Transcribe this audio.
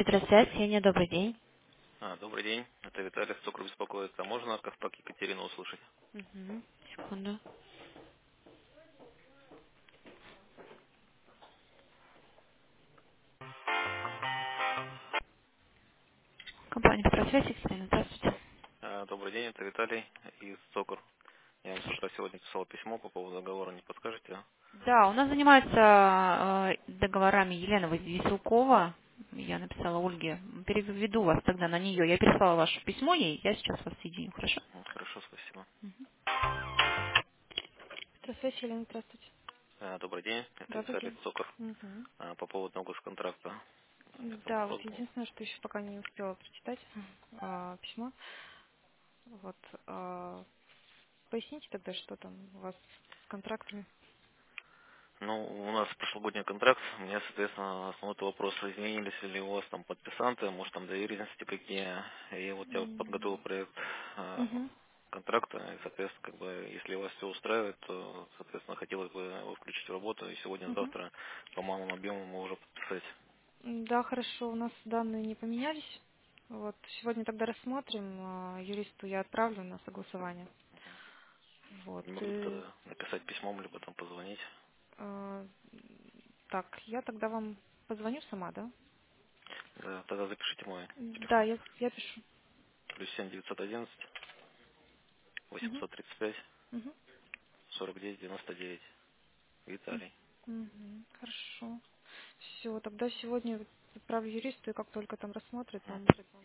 Здравствуйте, Ксения, добрый день. Добрый день, это Виталий Цукров беспокоит. А можно Ковпак Екатерину услышать? Угу. Секунду. Компания «Просвязь», Екатерина, здравствуйте. Добрый день, это Виталий из Цокр. Я вам с утра сегодня писал письмо по поводу договора, не подскажете? Да, у нас занимается договорами Елена Веселкова. Я написала Ольге. Переведу вас тогда на нее. Я переслала ваше письмо ей, я сейчас вас соединю, хорошо? Хорошо, спасибо. Здравствуйте, Елена, здравствуйте. Добрый день, это Добрый Виталий день. из Цокр. Мгм. По поводу госконтракта. У меня там Да, вот вопрос был. единственное, что еще пока не успела прочитать письмо. Вот, поясните тогда, что там у вас с контрактами. Ну, у нас прошлогодний контракт, у меня, соответственно, основной вопрос, изменились ли у вас там подписанты, может там доверенности какие. И вот я подготовил проект Угу. контракта, и, соответственно, как бы, если вас все устраивает, то, соответственно, хотелось бы его включить в работу, и Угу. сегодня-завтра по малому объему мы уже подписать. Да, хорошо, у нас данные не поменялись. Вот, сегодня тогда рассмотрим, юристу я отправлю на согласование. Вот, Не могли бы и, тогда написать письмом, либо там позвонить. э, так, я тогда вам позвоню сама, да? Да, тогда запишите мой Да, телефон. я пишу. +7 911 Угу, 835 угу, 49 99. Виталий. угу, хорошо. Все, тогда сегодня отправлю юристу, и как только там рассмотрит, вам